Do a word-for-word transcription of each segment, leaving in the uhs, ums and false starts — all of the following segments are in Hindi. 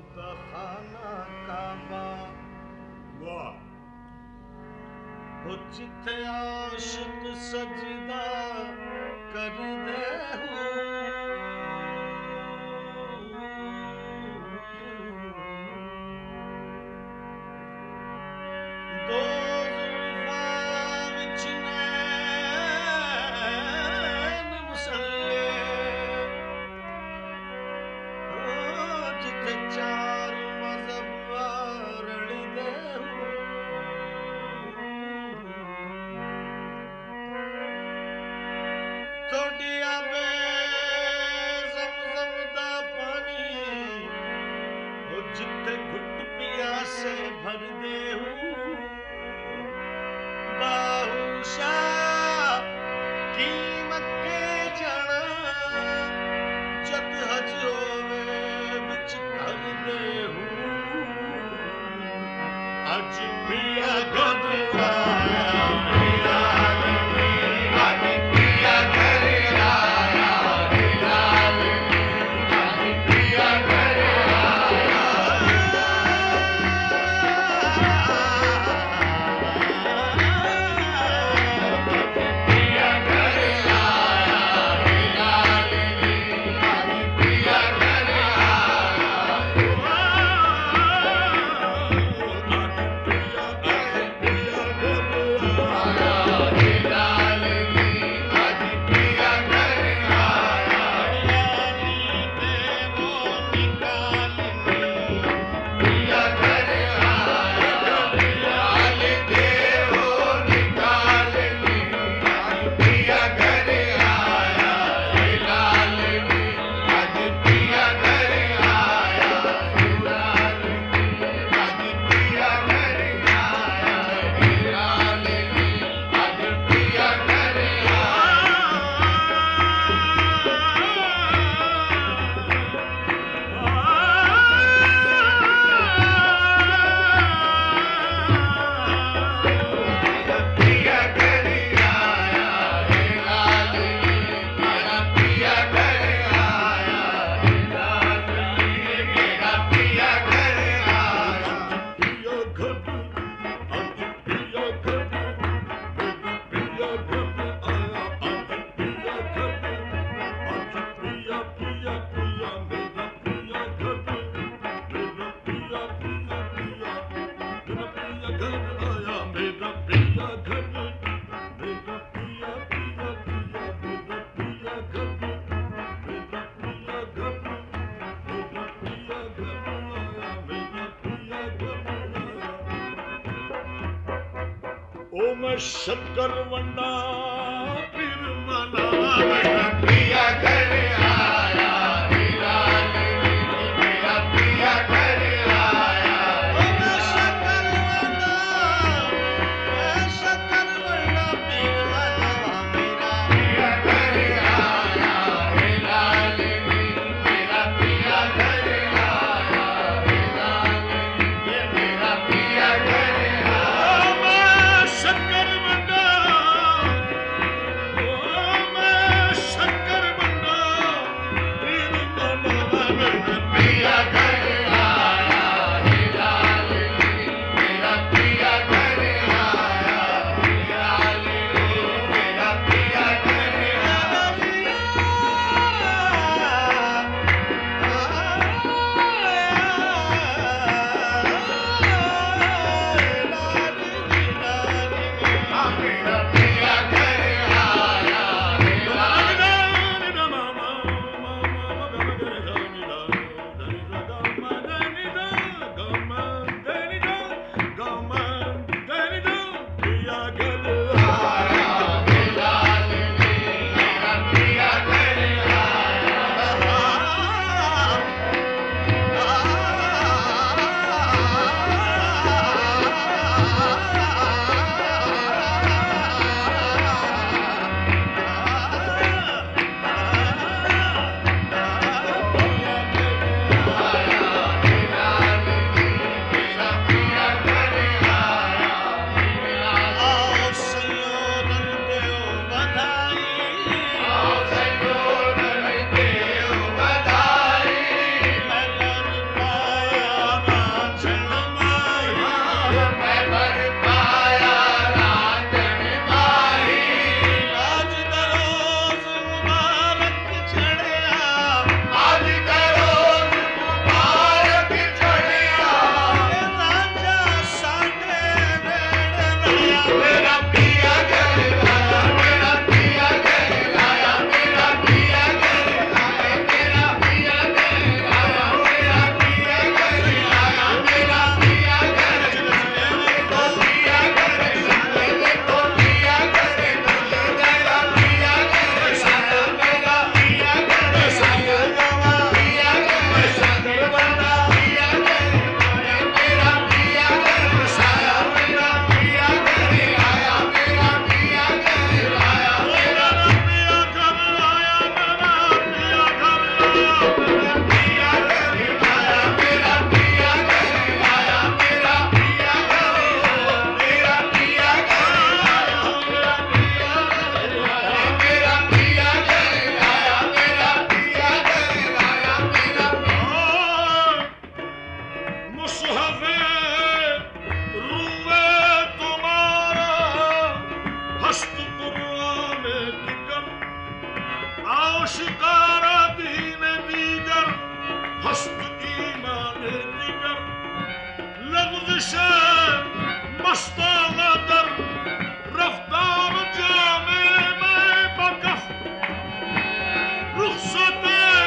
खाना काबा वाह हो जिथे आशिक सजदा कर दे हो दो जुल्फां विच नैन मुसल्ले हो जिथे चार मज़हब रलदे हो थोड़ी आबे ज़मज़म दा पानी हो जिथे घुट पियासे भरदे हो बाहुशा की मक्के जाना जद हज होवे विच कर दे हो अज पिया गद आया ओ मैं शक्कर वंडा फिर मना मेरा पिया घर आया मेरा पिया घर आया ओ मैं शक्कर वंडा मैं शक्कर वंडा फिर मना मेरा पिया घर आया मेरा पिया घर आया ये मेरा पिया घर शक्कर वंडा ओ मैं ایمان دیگر لغزش مستانه در رفتار جامع با کف رخصت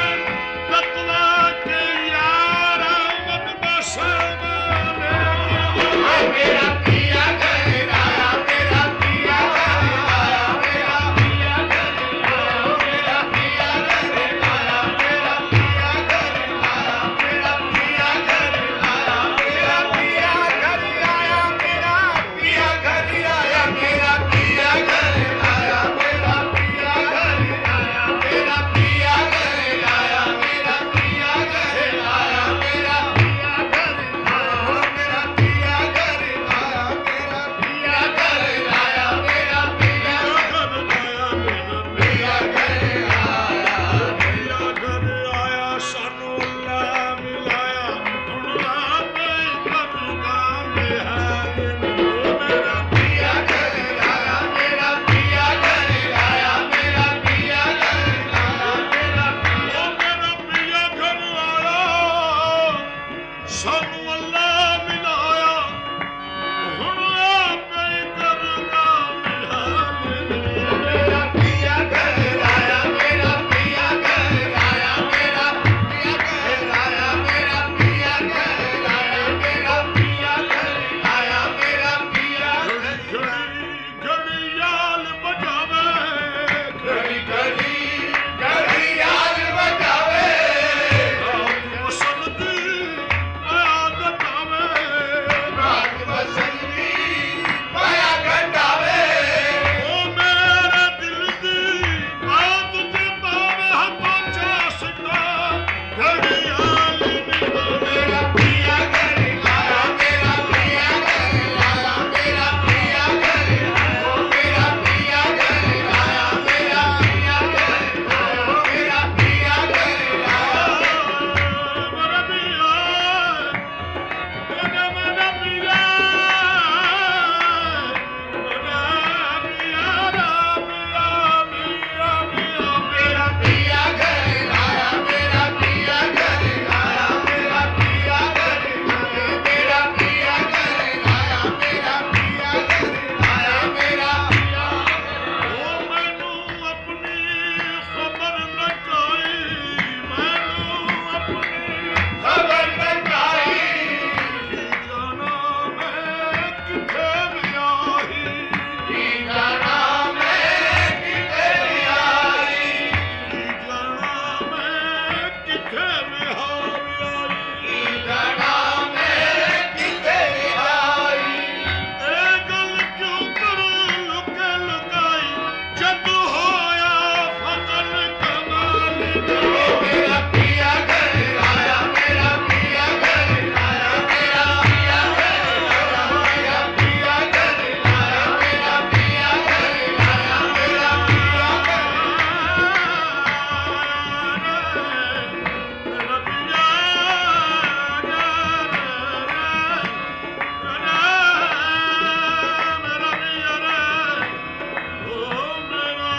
تطلق یار آمد با شمانه मेरा पिया घर आया मेरा पिया घर आया मेरा पिया घर आया मेरा पिया घर आया मेरा पिया घर आया मेरा पिया घर आया मेरा पिया घर आया मेरा पिया घर आया मेरा पिया घर आया मेरा पिया घर आया मेरा पिया घर आया मेरा पिया घर आया मेरा पिया घर आया मेरा पिया घर आया मेरा पिया घर आया मेरा पिया पिया घर आया पिया घर आया सानू अल्लाह मिलाया दुनिया में करदा निहाल मेरा पिया घर आया मेरा पिया घर आया मेरा पिया घर आया मेरा ओ मेरा पिया घर आया सानू अल्लाह मिलाया दुनिया में करदा निहाल मेरा पिया घर आया मेरा पिया घर आया मेरा पिया घर आया मेरा पिया घर आया मेरा पिया घर आया मेरा पिया घड़ी घड़ी याल बजावे घड़ी घड़ी घड़ी याद बजावे रात बसंती आदत आवे रात बसंती माया घटावे ओ मेरे दिल दी बात ते पावे हथों चा सकदा घड़ी याल निभावे मेरा पिया घर आया मेरा पिया घर आया मेरा पिया घर आया मेरा पिया घर आया मेरा पिया घर आया मेरा पिया घर आया मेरा पिया मेरा मेरा पिया मेरा पिया पिया पिया मेरा पिया घर आया मेरा पिया घर आया मेरा पिया घर आया मेरा पिया घर आया मेरा पिया घर आया मेरा पिया ओ मैनू अपनी खबर न काई मैनू अपनी खबर लगाई की जाना मैं किथे ब्याही की जाना मैं किथे आई की जाना मैं किथे ब्याही की जाना मैं किथे आई ए गल क्यों कर लुके लुकाई जद होया फजल कमाल मेरा पिया घर आया मेरा पिया घर आया मेरा पिया घर आया मेरा पिया घर आया मेरा पिया घर आया मेरा पिया घर मेरा पिया मेरा पिया रे ओ मेरा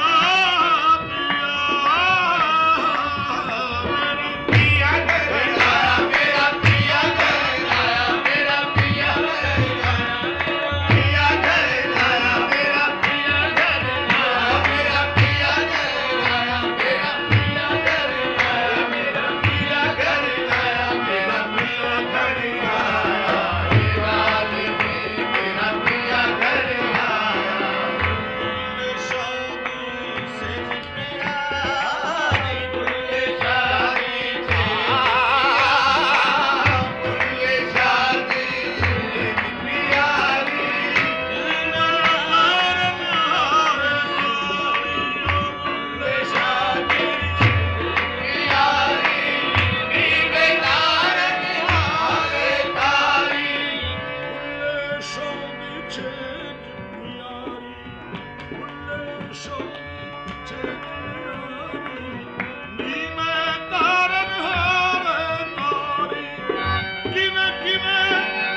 पिया मेरा पिया घर आया मेरा पिया घर आया मेरा पिया घर आया पिया घर आया मेरा पिया घर आया मेरा पिया घर आया मेरा पिया घर आया मेरा पिया घर आया मेरा पिया घर आया मेरा मेरा पिया घर आया शादी से प्यारी दुल्हे शादी से दुल्हे शादी प्यारी दुल्हे शादी प्यारी नीवे नारन हारे तारी किवें किवें